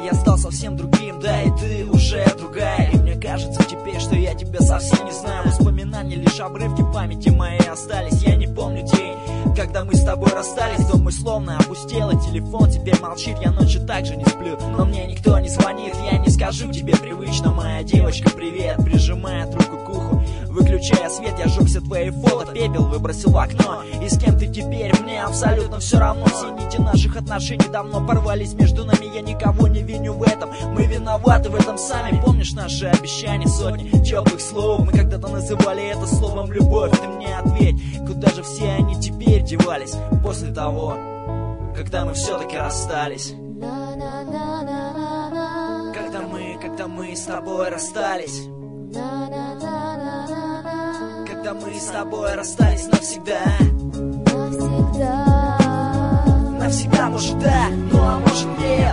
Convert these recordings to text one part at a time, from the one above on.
я стал совсем другим, да и ты уже другая. И мне кажется теперь, что я тебя совсем не знаю. Воспоминания лишь обрывки памяти моей остались. Я не помню день, когда мы с тобой расстались. Дом мой словно опустел, и телефон теперь молчит. Я ночью также не сплю, но мне никто не звонит. Я не скажу тебе привычно, моя девочка, привет, прижимая трубку к уху. Выключая свет, я жёгся твои фото, пепел выбросил в окно. И с кем ты теперь, мне абсолютно все равно. Все нити наших отношений давно порвались между нами. Я никого не виню в этом, мы виноваты в этом сами. Помнишь наши обещания, сотни теплых слов? Мы когда-то называли это словом любовь. Ты мне ответь, куда же все они теперь девались после того, когда мы все-таки расстались? Когда мы с тобой расстались? Когда мы с тобой расстались навсегда? Навсегда, может, да, ну а может, нет.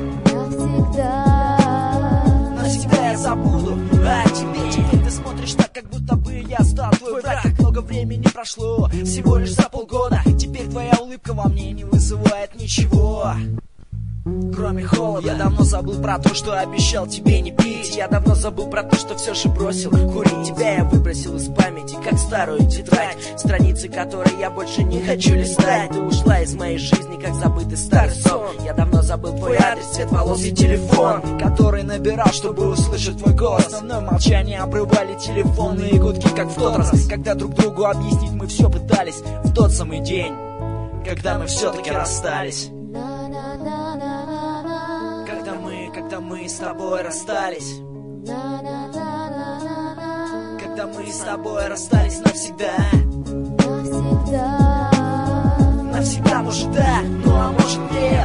Навсегда я забуду о тебе. Теперь ты смотришь так, как будто бы я стал твой враг. Как много времени прошло, всего лишь за полгода. Теперь твоя улыбка во мне не вызывает ничего, кроме холода. Я давно забыл про то, что обещал тебе не пить. Я давно забыл про то, что все же бросил курить. Тебя я выбросил из памяти, как старую тетрадь, страницы которой я больше не хочу листать. Ты ушла из моей жизни, как забытый старый сон. Я давно забыл твой адрес, цвет волос и телефон, который набирал, чтобы услышать твой голос. Основное молчание обрывали телефонные гудки, как в тот раз, когда друг другу объяснить мы все пытались. В тот самый день, когда мы все-таки расстались. Когда мы с тобой расстались? Когда мы с тобой расстались навсегда? Навсегда, может, да, ну а может, нет.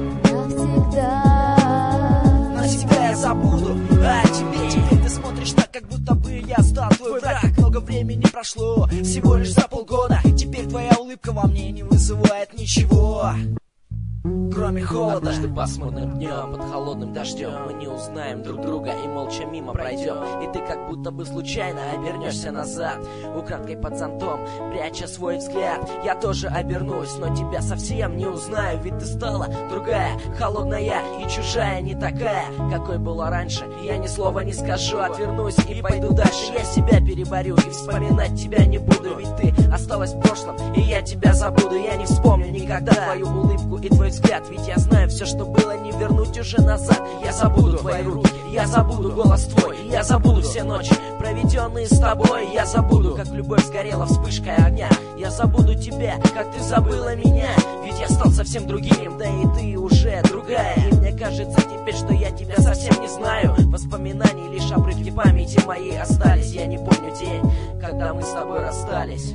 Навсегда я забуду о тебе. Теперь ты смотришь так, как будто бы я стал твой враг. Как много времени прошло, всего лишь за полгода. Теперь твоя улыбка во мне не вызывает ничего, кроме холода. Однажды пасмурным днем под холодным дождем мы не узнаем друг друга и молча мимо пройдем. И ты как будто бы случайно обернешься назад, украдкой под зонтом пряча свой взгляд. Я тоже обернусь, но тебя совсем не узнаю. Ведь ты стала другая, холодная и чужая, не такая, какой была раньше. Я ни слова не скажу, отвернусь и пойду дальше. Я себя переборю и вспоминать тебя не буду. Ведь ты осталась в прошлом, и я тебя забуду. Я не вспомню никогда твою улыбку и твой взгляд. Ведь я знаю, все, что было, не вернуть уже назад. Я забуду твои руки, я забуду голос твой, я забуду все ночи, проведенные с тобой. Я забуду, как любовь сгорела вспышкой огня. Я забуду тебя, как ты забыла меня. Ведь я стал совсем другим, да и ты уже другая. И мне кажется теперь, что я тебя совсем не знаю. Воспоминаний лишь обрывки памяти моей остались. Я не помню день, когда мы с тобой расстались.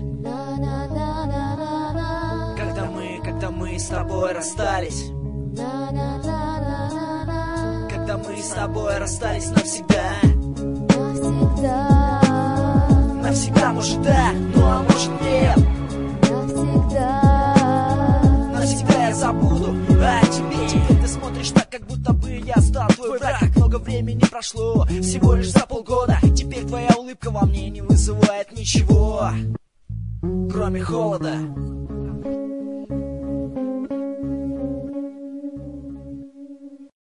Когда мы с тобой расстались? Когда мы с тобой расстались навсегда? Навсегда, может, да, ну а может, нет. Навсегда я забуду о тебе. Теперь ты смотришь так, как будто бы я стал твой враг. Как много времени прошло, всего лишь за полгода. Теперь твоя улыбка во мне не вызывает ничего, кроме холода.